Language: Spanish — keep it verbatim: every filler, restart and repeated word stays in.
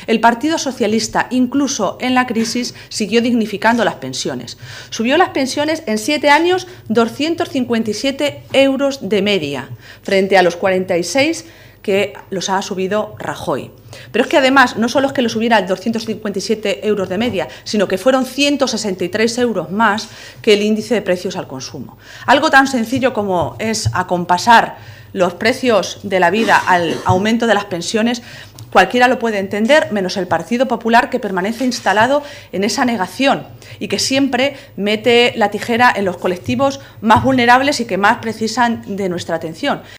El Partido Socialista, incluso en la crisis, siguió dignificando las pensiones. Subió las pensiones en siete años doscientos cincuenta y siete euros de media, frente a los cuarenta y seis que los ha subido Rajoy. Pero es que además no solo es que lo subiera a doscientos cincuenta y siete euros de media, sino que fueron ciento sesenta y tres euros más que el índice de precios al consumo. Algo tan sencillo como es acompasar los precios de la vida al aumento de las pensiones, cualquiera lo puede entender, menos el Partido Popular, que permanece instalado en esa negación y que siempre mete la tijera en los colectivos más vulnerables y que más precisan de nuestra atención.